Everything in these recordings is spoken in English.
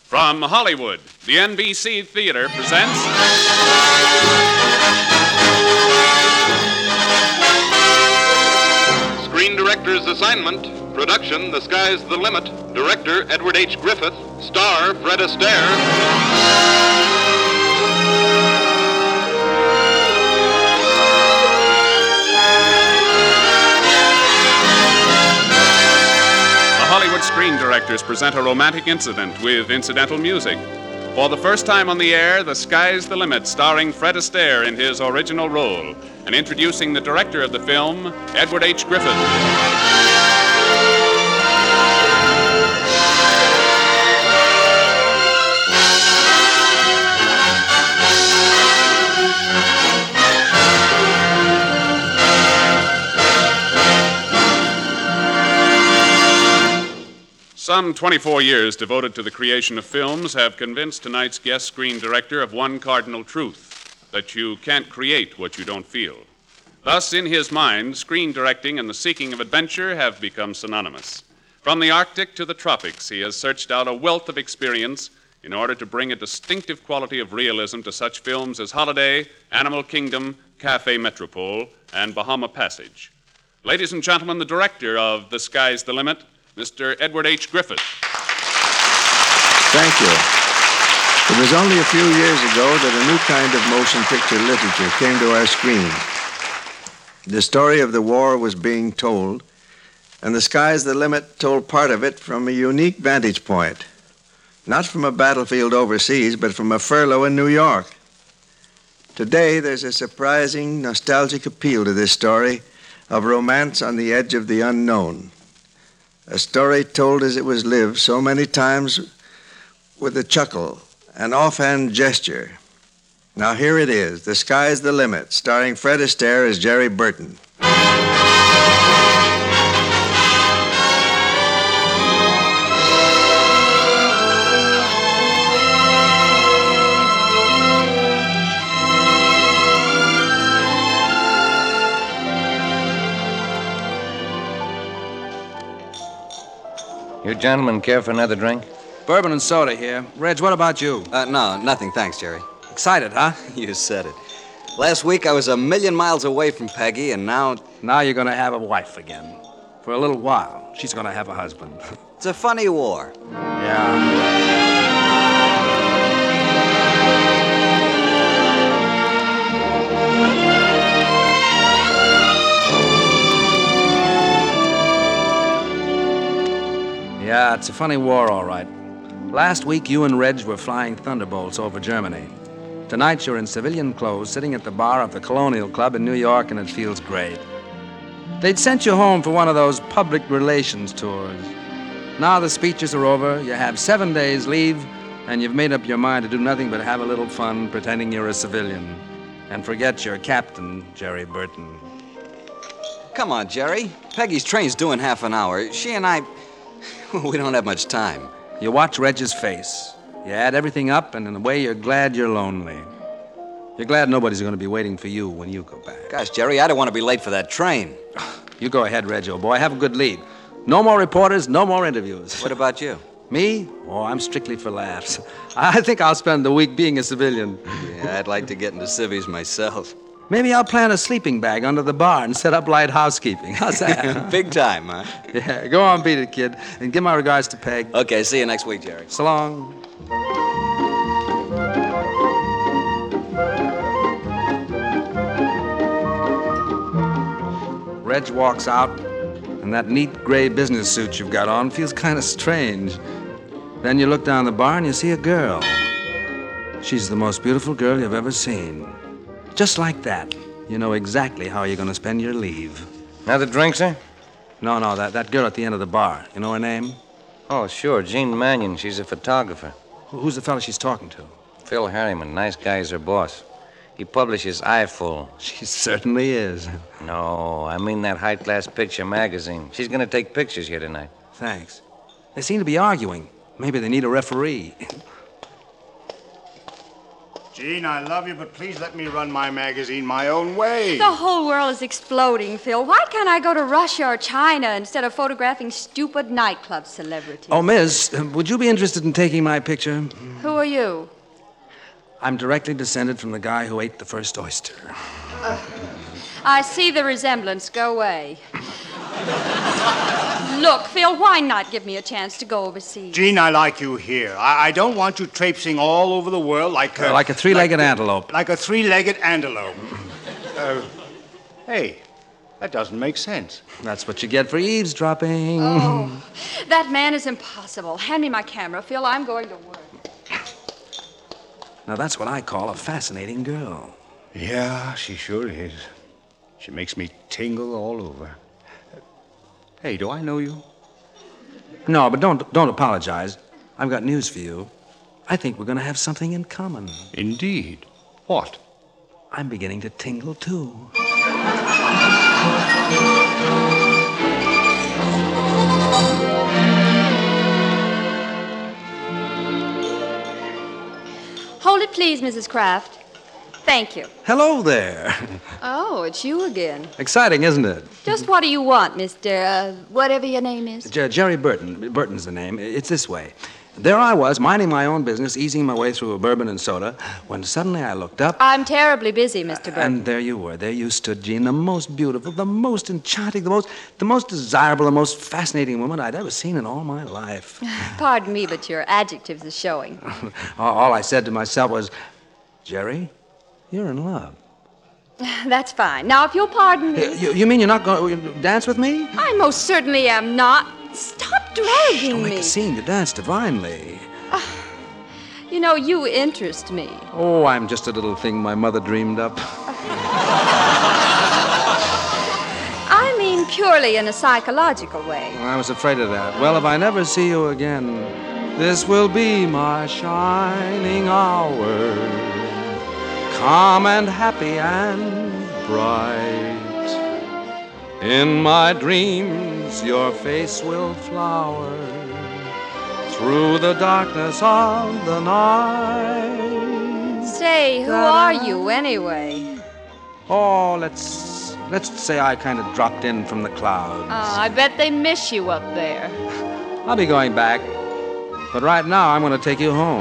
From Hollywood, the NBC Theater presents... Screen Director's Assignment. Production, The Sky's the Limit. Director, Edward H. Griffith. Star, Fred Astaire. Hollywood Screen Directors present a romantic incident with incidental music. For the first time on the air, The Sky's the Limit, starring Fred Astaire in his original role, and introducing the director of the film, Edward H. Griffith. Some 24 years devoted to the creation of films have convinced tonight's guest screen director of one cardinal truth, that you can't create what you don't feel. Thus, in his mind, screen directing and the seeking of adventure have become synonymous. From the Arctic to the tropics, he has searched out a wealth of experience in order to bring a distinctive quality of realism to such films as Holiday, Animal Kingdom, Café Metropole, and Bahama Passage. Ladies and gentlemen, the director of The Sky's the Limit, Mr. Edward H. Griffith. Thank you. It was only a few years ago that a new kind of motion picture literature came to our screen. The story of the war was being told, and The Sky's the Limit told part of it from a unique vantage point. Not from a battlefield overseas, but from a furlough in New York. Today, there's a surprising, nostalgic appeal to this story of romance on the edge of the unknown. A story told as it was lived so many times with a chuckle, an offhand gesture. Now here it is, The Sky's the Limit, starring Fred Astaire as Jerry Burton. You gentlemen care for another drink? Bourbon and soda here. Reg, what about you? No, nothing, thanks, Jerry. Excited, huh? You said it. Last week I was 1,000,000 miles away from Peggy, and now... Now you're gonna have a wife again. For a little while. She's gonna have a husband. It's a funny war. Yeah. Yeah, it's a funny war, all right. Last week, you and Reg were flying Thunderbolts over Germany. Tonight, you're in civilian clothes, sitting at the bar of the Colonial Club in New York, and it feels great. They'd sent you home for one of those public relations tours. Now the speeches are over, you have 7 days leave, and you've made up your mind to do nothing but have a little fun pretending you're a civilian. And forget your captain, Jerry Burton. Come on, Jerry. Peggy's train's due in half an hour. She and I... we don't have much time. You watch Reg's face. You add everything up, and in a way, you're glad you're lonely. You're glad nobody's going to be waiting for you when you go back. Gosh, Jerry, I don't want to be late for that train. You go ahead, Reg, old boy. Have a good lead. No more reporters, no more interviews. What about you? Me? Oh, I'm strictly for laughs. I think I'll spend the week being a civilian. Yeah, I'd like to get into civvies myself. Maybe I'll plant a sleeping bag under the bar and set up light housekeeping. How's that? Big time, huh? Yeah, go on, beat it, kid. And give my regards to Peg. Okay, see you next week, Jerry. So long. Reg walks out, and that neat gray business suit you've got on feels kind of strange. Then you look down the bar and you see a girl. She's the most beautiful girl you've ever seen. Just like that, you know exactly how you're going to spend your leave. Another drink, sir? No, that girl at the end of the bar. You know her name? Oh, sure, Jean Mannion. She's a photographer. Who's the fella she's talking to? Phil Harriman. Nice guy is her boss. He publishes Eyeful. She certainly is. No, I mean that high-class picture magazine. She's going to take pictures here tonight. Thanks. They seem to be arguing. Maybe they need a referee. Gene, I love you, but please let me run my magazine my own way. The whole world is exploding, Phil. Why can't I go to Russia or China instead of photographing stupid nightclub celebrities? Oh, miss, would you be interested in taking my picture? Who are you? I'm directly descended from the guy who ate the first oyster. I see the resemblance. Go away. Look, Phil, why not give me a chance to go overseas? Gene, I like you here. I don't want you traipsing all over the world like a... Like a three-legged antelope. Like a three-legged antelope. Hey, that doesn't make sense. That's what you get for eavesdropping. Oh, that man is impossible. Hand me my camera, Phil. I'm going to work. Now, that's what I call a fascinating girl. Yeah, she sure is. She makes me tingle all over. Hey, do I know you? No, but don't apologize. I've got news for you. I think we're going to have something in common. Indeed. What? I'm beginning to tingle, too. Hold it, please, Mrs. Kraft. Thank you. Hello there. Oh, it's you again. Exciting, isn't it? Just what do you want, Mr. Whatever your name is? Jerry Burton. Burton's the name. It's this way. There I was, minding my own business, easing my way through a bourbon and soda, when suddenly I looked up. I'm terribly busy, Mr. Burton. And there you were. There you stood, Jean, the most beautiful, the most enchanting, the most desirable, the most fascinating woman I'd ever seen in all my life. Pardon me, but your adjectives are showing. All I said to myself was, Jerry, you're in love. That's fine. Now, if you'll pardon me... You mean you're not going to dance with me? I most certainly am not. Stop dragging Don't me. make a scene. You dance divinely. You know, you interest me. Oh, I'm just a little thing my mother dreamed up. I mean purely in a psychological way. I was afraid of that. Well, if I never see you again, this will be my shining hour. Calm and happy and bright. In my dreams, your face will flower through the darkness of the night. Say, who are you anyway? Oh, let's say I kind of dropped in from the clouds. I bet they miss you up there. I'll be going back, but right now I'm going to take you home.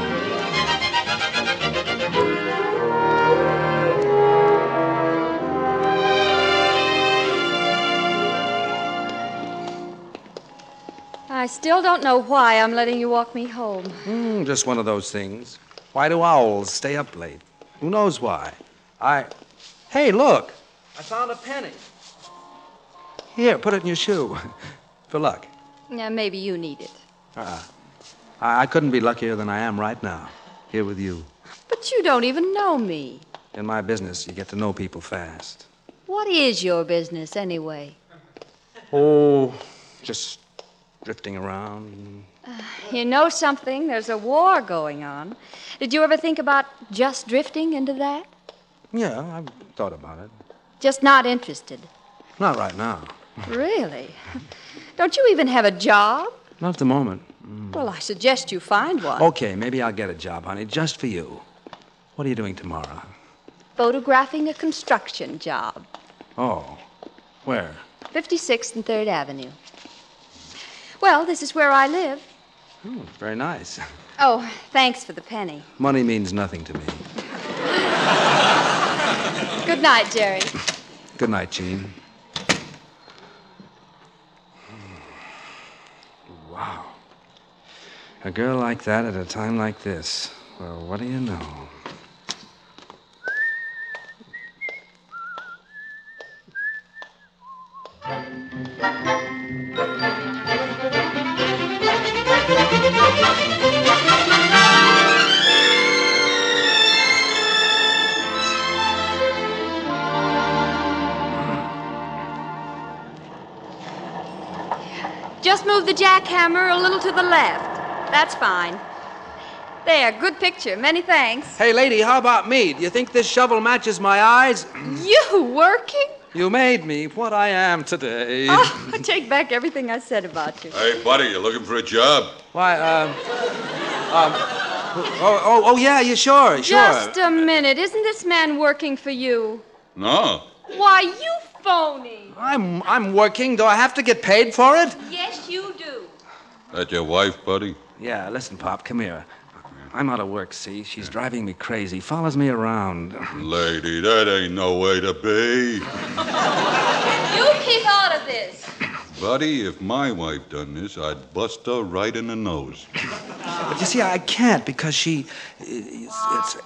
I still don't know why I'm letting you walk me home. Just one of those things. Why do owls stay up late? Who knows why? Hey, look! I found a penny. Here, put it in your shoe. For luck. Yeah, maybe you need it. I couldn't be luckier than I am right now, here with you. But you don't even know me. In my business, you get to know people fast. What is your business, anyway? Oh, just drifting around. You know something? There's a war going on. Did you ever think about just drifting into that? Yeah, I've thought about it. Just not interested? Not right now. Really? Don't you even have a job? Not at the moment. Well, I suggest you find one. Okay, maybe I'll get a job, honey, just for you. What are you doing tomorrow? Photographing a construction job. Oh, where? 56th and 3rd Avenue. Well, this is where I live. Very nice. Oh, thanks for the penny. Money means nothing to me. Good night, Jerry. Good night, Jean. Wow. A girl like that at a time like this. Well, what do you know? Just move the jackhammer a little to the left. That's fine. There, good picture. Many thanks. Hey, lady, how about me? Do you think this shovel matches my eyes? You working? You made me what I am today. Oh, I take back everything I said about you. Hey, buddy, you looking for a job? Why, Yeah, sure. Just a minute. Isn't this man working for you? No. Why, you phony. I'm working. Do I have to get paid for it? Yes, you do. That your wife, buddy? Yeah, listen, Pop, come here. I'm out of work, see? She's driving me crazy. Follows me around. Lady, that ain't no way to be. You keep out of this. Buddy, if my wife done this, I'd bust her right in the nose. But you see, I can't because she... It's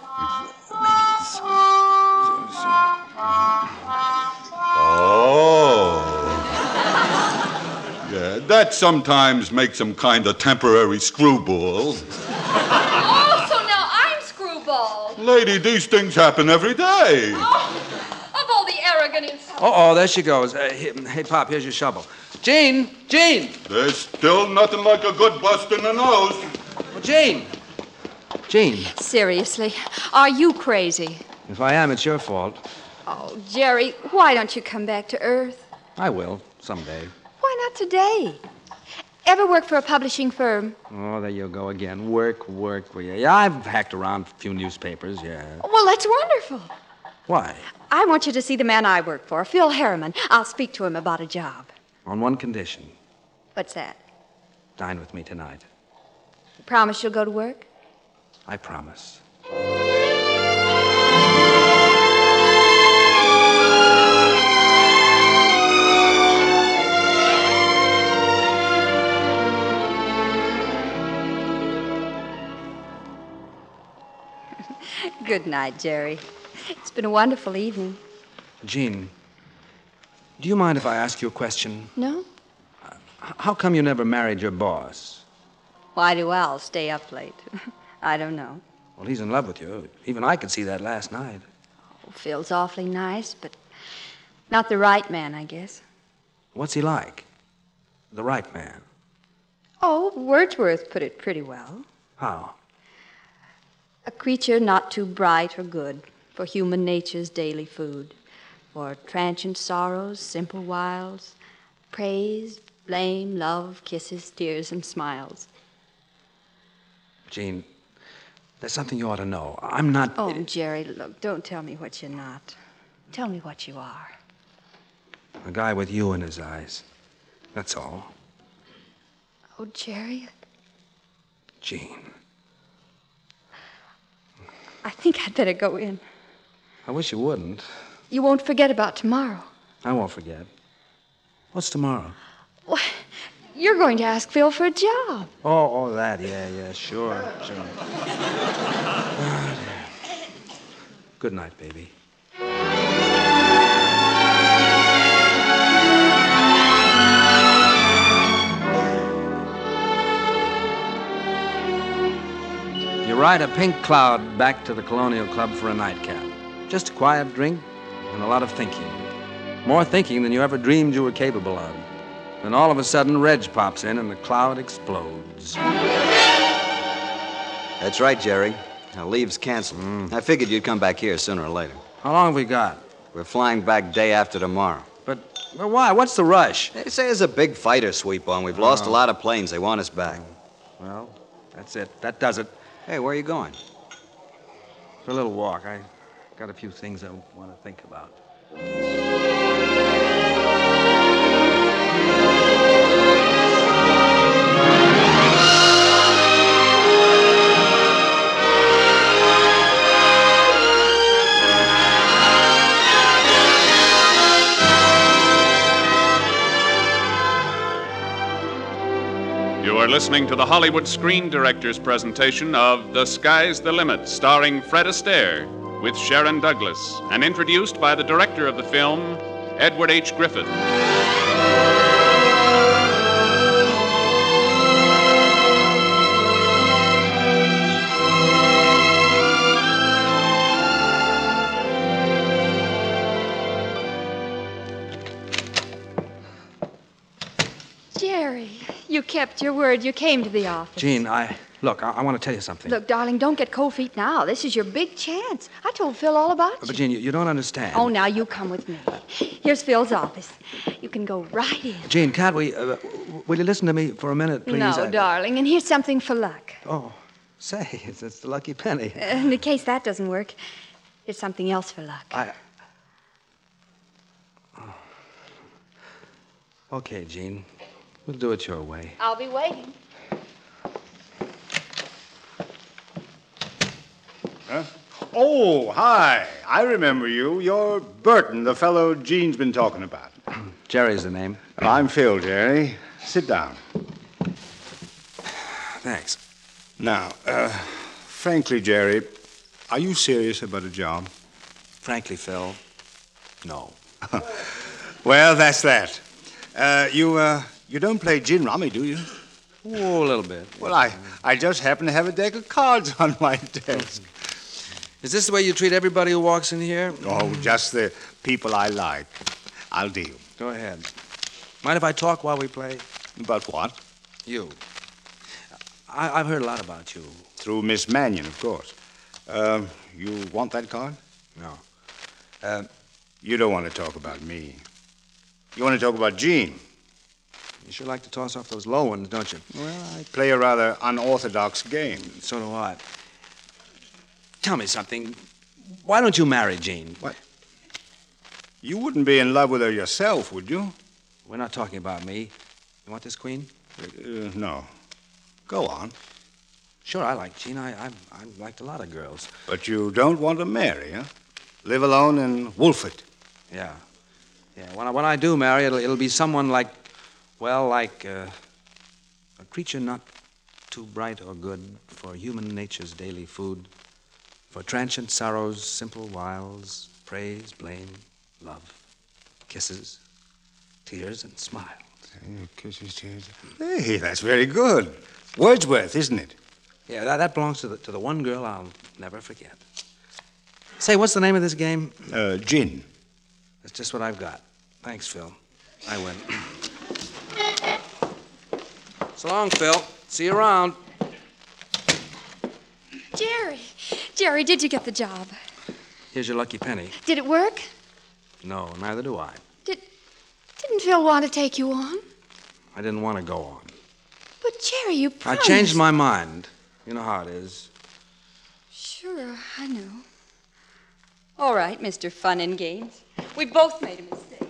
Oh. Yeah, that sometimes makes them kind of temporary screwball. Oh, so now I'm screwball. Lady, these things happen every day. Oh, of all the arrogant insults. Uh-oh, there she goes. Hey, Pop, here's your shovel. Gene! There's still nothing like a good bust in the nose. Well, Gene! Seriously, are you crazy? If I am, it's your fault. Oh, Jerry, why don't you come back to Earth? I will, someday. Why not today? Ever work for a publishing firm? Oh, there you go again. Work. Yeah, I've hacked around a few newspapers, yeah. Well, that's wonderful. Why? I want you to see the man I work for, Phil Harriman. I'll speak to him about a job. On one condition. What's that? Dine with me tonight. You promise you'll go to work? I promise. Good night, Jerry. It's been a wonderful evening. Jean, do you mind if I ask you a question? No? How come you never married your boss? Why do Al stay up late? I don't know. Well, he's in love with you. Even I could see that last night. Oh, Phil's awfully nice, but not the right man, I guess. What's he like? The right man. Oh, Wordsworth put it pretty well. How? A creature not too bright or good for human nature's daily food, for transient sorrows, simple wiles, praise, blame, love, kisses, tears, and smiles. Jean, there's something you ought to know. I'm not... Oh, Jerry, look, don't tell me what you're not. Tell me what you are. A guy with you in his eyes. That's all. Oh, Jerry, Jean. I think I'd better go in. I wish you wouldn't. You won't forget about tomorrow. I won't forget. What's tomorrow? Well, you're going to ask Phil for a job. Oh, that. Yeah, sure. Good night, baby. You ride a pink cloud back to the Colonial Club for a nightcap. Just a quiet drink and a lot of thinking. More thinking than you ever dreamed you were capable of. Then all of a sudden, Reg pops in and the cloud explodes. That's right, Jerry. Now, leave's canceled. I figured you'd come back here sooner or later. How long have we got? We're flying back day after tomorrow. But why? What's the rush? They say there's a big fighter sweep on. We've lost a lot of planes. They want us back. Well, that's it. That does it. Hey, where are you going? For a little walk. I got a few things I want to think about. You are listening to the Hollywood Screen Directors presentation of The Sky's the Limit, starring Fred Astaire, with Sharon Douglas, and introduced by the director of the film, Edward H. Griffith. Jerry, you kept your word. You came to the office. Jean, I want to tell you something. Look, darling, don't get cold feet now. This is your big chance. I told Phil all about you. But, Jean, you don't understand. Oh, now you come with me. Here's Phil's office. You can go right in. Jean, can't we... will you listen to me for a minute, please? No, darling, and here's something for luck. Oh, Say, it's the lucky penny. In case that doesn't work, it's something else for luck. Okay, Jean. We'll do it your way. I'll be waiting. Huh? Oh, hi. I remember you. You're Burton, the fellow Jean's been talking about. Jerry's the name. I'm Phil, Jerry. Sit down. Thanks. Now, frankly, Jerry, are you serious about a job? Frankly, Phil, no. Well, that's that. You don't play gin rummy, do you? Oh, a little bit. Well, I just happen to have a deck of cards on my desk. Is this the way you treat everybody who walks in here? Oh, just the people I like. I'll deal. Go ahead. Mind if I talk while we play? About what? You. I've heard a lot about you. Through Miss Mannion, of course. You want that card? No. You don't want to talk about me. You want to talk about Jean. You sure like to toss off those low ones, don't you? Well, I play a rather unorthodox game. So do I. Tell me something. Why don't you marry Jean? What? You wouldn't be in love with her yourself, would you? We're not talking about me. You want this queen? No. Go on. Sure, I like Jean. I've liked a lot of girls. But you don't want to marry, huh? Live alone in Wolford. Yeah. Yeah. When I do marry, it'll be someone like a creature not too bright or good for human nature's daily food, for transient sorrows, simple wiles, praise, blame, love, kisses, tears, and smiles. Kisses, tears. Hey, that's very good. Wordsworth, isn't it? Yeah, that belongs to the one girl I'll never forget. Say, what's the name of this game? Gin. That's just what I've got. Thanks, Phil. I win. So long, Phil. See you around. Jerry, did you get the job? Here's your lucky penny. Did it work? No, neither do I. Didn't Phil want to take you on? I didn't want to go on. But, Jerry, you promised. I changed my mind. You know how it is. Sure, I know. All right, Mr. Fun and Games. We both made a mistake.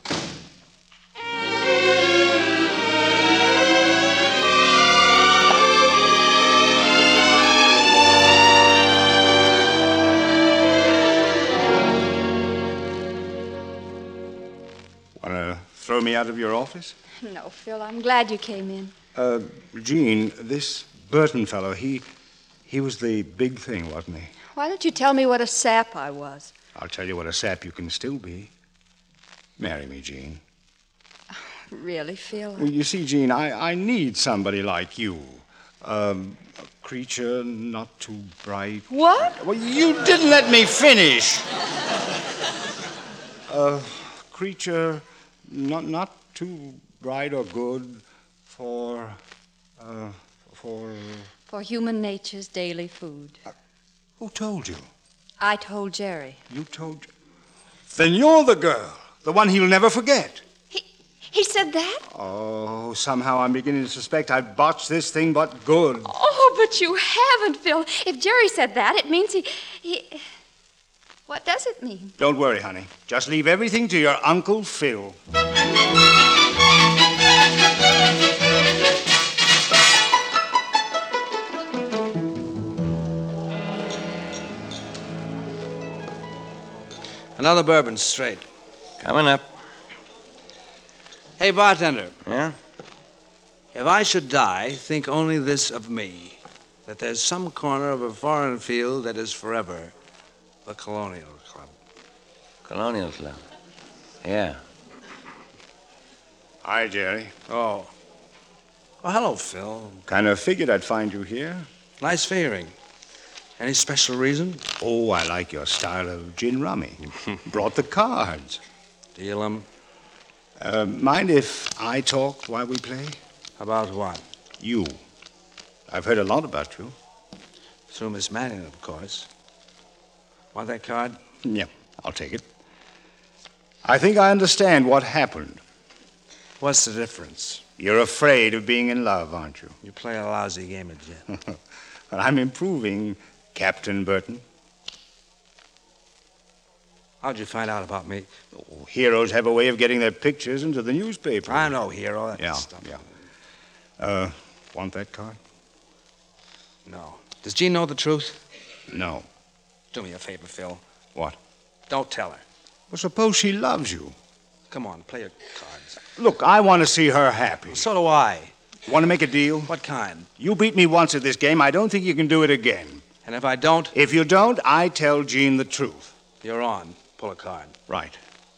Want to throw me out of your office? No, Phil, I'm glad you came in. Jean, this Burton fellow, he was the big thing, wasn't he? Why don't you tell me what a sap I was? I'll tell you what a sap you can still be. Marry me, Jean. Really, Phil? Well, you see, Jean, I need somebody like you. A creature not too bright. What? Well, you didn't let me finish. A creature not too bright or good for human nature's daily food. Who told you? I told Jerry. You told... Then you're the girl. The one he'll never forget. He said that? Oh, somehow I'm beginning to suspect I've botched this thing but good. Oh, but you haven't, Phil. If Jerry said that, it means he... What does it mean? Don't worry, honey. Just leave everything to your Uncle Phil. Another bourbon, straight. Coming up. Hey, bartender. Yeah? If I should die, think only this of me, that there's some corner of a foreign field that is forever the Colonial Club. Colonial Club. Yeah. Hi, Jerry. Oh. Oh, hello, Phil. Kind of figured I'd find you here. Nice figuring. Any special reason? Oh, I like your style of gin rummy. Brought the cards. Deal 'em. Mind if I talk while we play? About what? You. I've heard a lot about you. Through Miss Mannion, of course. Want that card? Yeah, I'll take it. I think I understand what happened. What's the difference? You're afraid of being in love, aren't you? You play a lousy game of gin. But I'm improving, Captain Burton. How'd you find out about me? Oh, heroes have a way of getting their pictures into the newspaper. I know, hero. That Yeah, stuff. yeah. Want that card? No. Does Jean know the truth? No. Do me a favor, Phil. What? Don't tell her. Well, suppose she loves you. Come on, play your cards. Look, I want to see her happy. So do I. Want to make a deal? What kind? You beat me once at this game. I don't think you can do it again. And if I don't, If you don't, I tell Jean the truth. you're on. Pull a card. Right.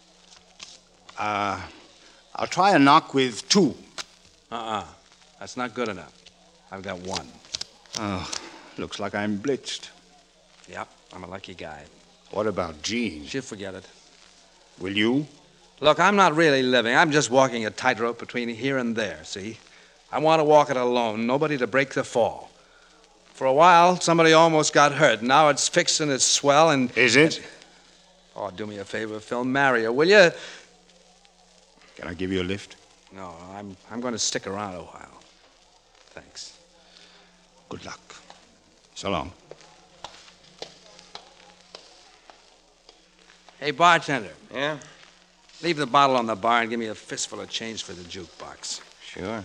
I'll try a knock with 2. That's not good enough. I've got 1. Oh, looks like I'm blitzed. Yep, I'm a lucky guy. What about Jean? She'll forget it. Will you? Look, I'm not really living. I'm just walking a tightrope between here and there, see? I want to walk it alone, nobody to break the fall. For a while, somebody almost got hurt. Now it's fixed and it's swell and... Is it? Oh, do me a favor, Phil. Marry her, will you? Can I give you a lift? No, I'm going to stick around a while. Thanks. Good luck. So long. Hey, bartender, Yeah? leave the bottle on the bar and give me a fistful of change for the jukebox. Sure.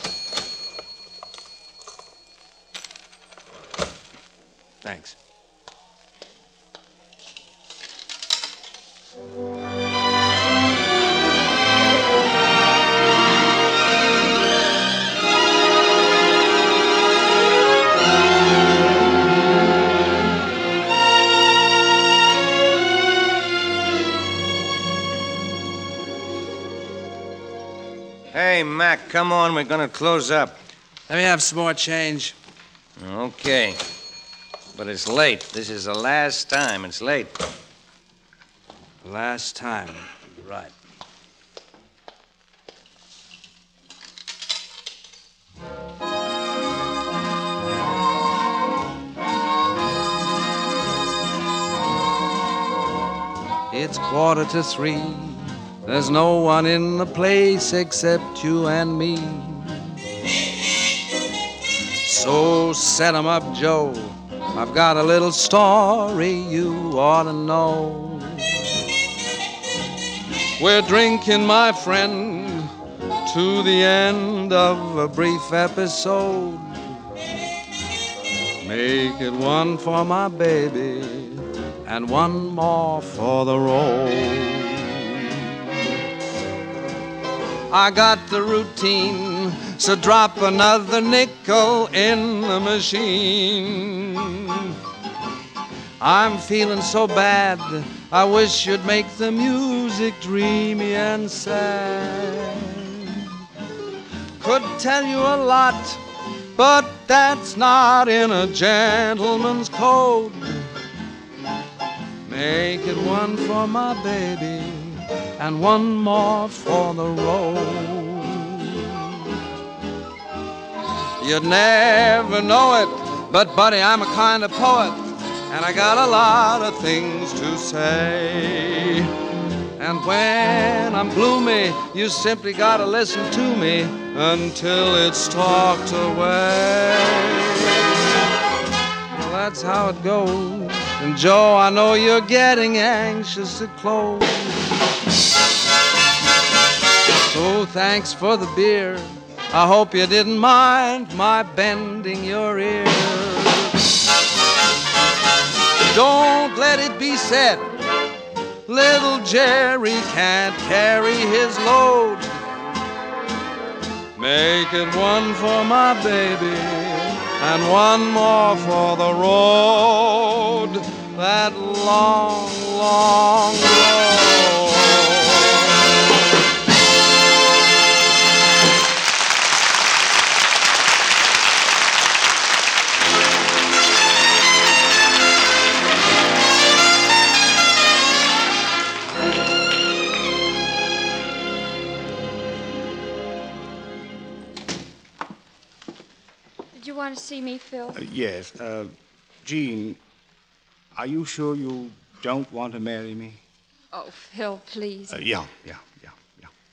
Thanks. Hey, Mac, come on. We're going to close up. Let me have some more change. Okay. But it's late. This is the last time. It's late. Last time. Right. It's 2:45. There's no one in the place except you and me. So set 'em up, Joe. I've got a little story you ought to know. We're drinking, my friend, to the end of a brief episode. Make it one for my baby and one more for the road. I got the routine, so drop another nickel in the machine. I'm feeling so bad, I wish you'd make the music dreamy and sad. Could tell you a lot, but that's not in a gentleman's code. Make it one for my baby and one more for the road. You'd never know it, but buddy, I'm a kind of poet, and I got a lot of things to say. And when I'm gloomy, you simply gotta listen to me until it's talked away. Well, that's how it goes. And Joe, I know you're getting anxious to close. So thanks for the beer. I hope you didn't mind my bending your ear. Don't let it be said little Jerry can't carry his load. Make it one for my baby and one more for the road, that long, long road. Did you want to see me, Phil? Yes. Jean, are you sure you don't want to marry me? Oh, Phil, please. Yeah.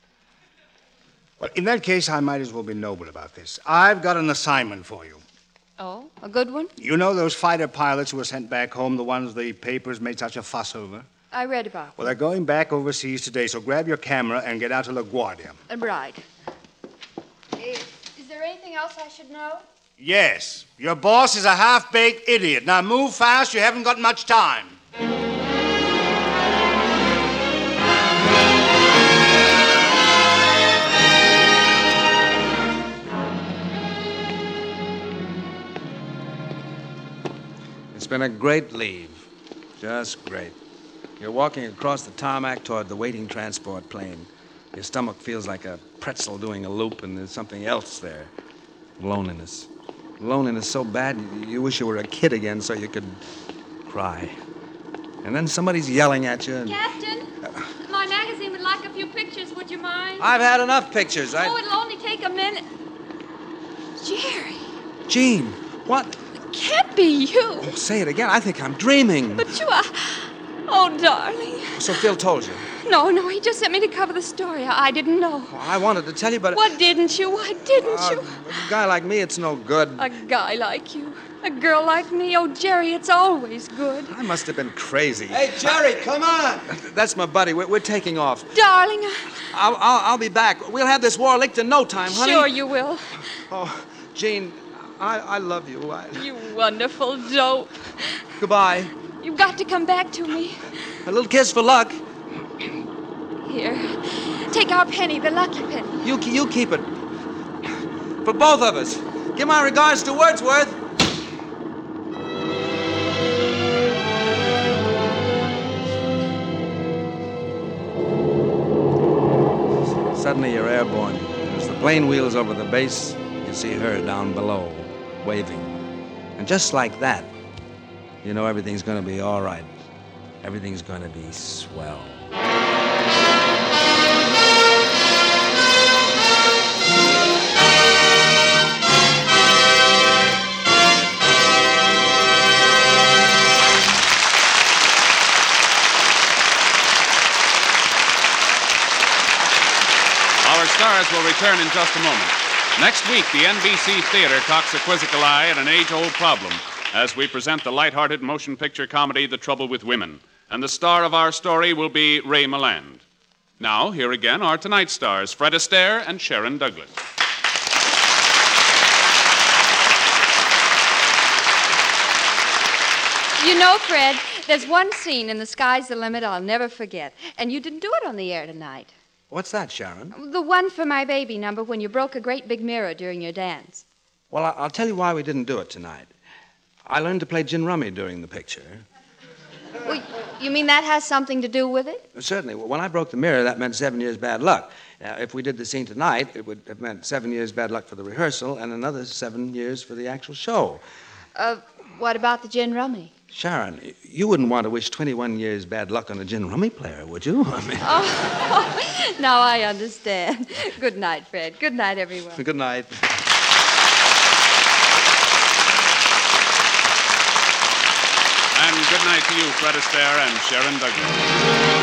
Well, in that case, I might as well be noble about this. I've got an assignment for you. Oh, a good one? You know those fighter pilots who were sent back home, the ones the papers made such a fuss over? I read about Well, they're going back overseas today, so grab your camera and get out to LaGuardia. Right. Is there anything else I should know? Yes. Your boss is a half-baked idiot. Now move fast. You haven't got much time. It's been a great leave. Just great. You're walking across the tarmac toward the waiting transport plane. Your stomach feels like a pretzel doing a loop, and there's something else there. Loneliness. Loneliness so bad you wish you were a kid again so you could cry. And then somebody's yelling at you. And... Captain, my magazine would like a few pictures. Would you mind? I've had enough pictures. Oh, it'll only take a minute. Jerry. Jean, what? It can't be you. Oh, say it again. I think I'm dreaming. But you are... Oh, darling. So Phil told you. No, he just sent me to cover the story. I didn't know. Oh, I wanted to tell you, but... What didn't you? Why didn't you? A guy like me, it's no good. A guy like you. A girl like me. Oh, Jerry, it's always good. I must have been crazy. Hey, Jerry, come on. That's my buddy. We're taking off. Darling, I'll be back. We'll have this war licked in no time, honey. Sure you will. Oh, Jean, I love you. You wonderful dope. Goodbye. You've got to come back to me. A little kiss for luck. Here, take our penny, the lucky penny. You keep it. For both of us. Give my regards to Wordsworth. Suddenly you're airborne. As the plane wheels over the base, you see her down below, waving. And just like that, you know everything's going to be all right. Everything's going to be swell. Our stars will return in just a moment. Next week, the NBC Theater cocks a quizzical eye at an age-old problem as we present the light-hearted motion picture comedy The Trouble with Women. And the star of our story will be Ray Milland. Now, here again are tonight's stars, Fred Astaire and Sharon Douglas. You know, Fred, there's one scene in The Sky's the Limit I'll never forget. And you didn't do it on the air tonight. What's that, Sharon? The one for my baby number when you broke a great big mirror during your dance. Well, I'll tell you why we didn't do it tonight. I learned to play gin rummy during the picture. Well, you mean that has something to do with it? Certainly. When I broke the mirror, that meant 7 years bad luck. Now, if we did the scene tonight, it would have meant 7 years bad luck for the rehearsal and another 7 years for the actual show. What about the gin rummy? Sharon, you wouldn't want to wish 21 years bad luck on a gin rummy player, would you? I mean... Oh, now I understand. Good night, Fred. Good night, everyone. Good night. And good night to you, Fred Astaire and Sharon Douglas.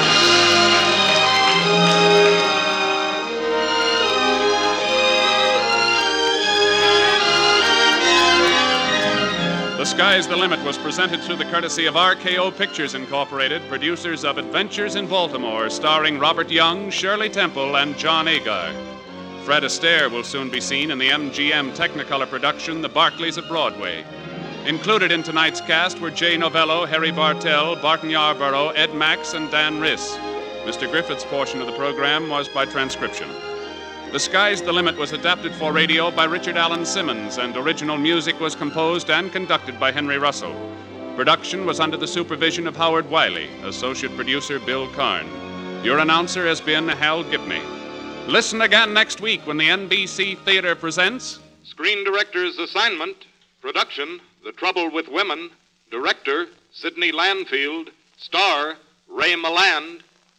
The Sky's the Limit was presented through the courtesy of RKO Pictures Incorporated, producers of Adventures in Baltimore, starring Robert Young, Shirley Temple, and John Agar. Fred Astaire will soon be seen in the MGM Technicolor production, The Barclays of Broadway. Included in tonight's cast were Jay Novello, Harry Bartell, Barton Yarborough, Ed Max, and Dan Riss. Mr. Griffith's portion of the program was by transcription. The Sky's the Limit was adapted for radio by Richard Allen Simmons, and original music was composed and conducted by Henry Russell. Production was under the supervision of Howard Wiley, associate producer Bill Karn. Your announcer has been Hal Gibney. Listen again next week when the NBC Theater presents Screen Director's Assignment. Production, The Trouble with Women. Director, Sidney Landfield. Star, Ray Milland.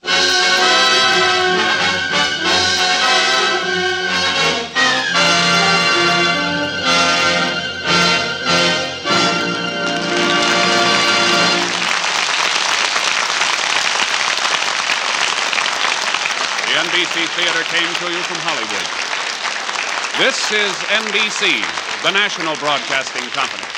The NBC Theater came to you from Hollywood. This is NBC, the National Broadcasting Company.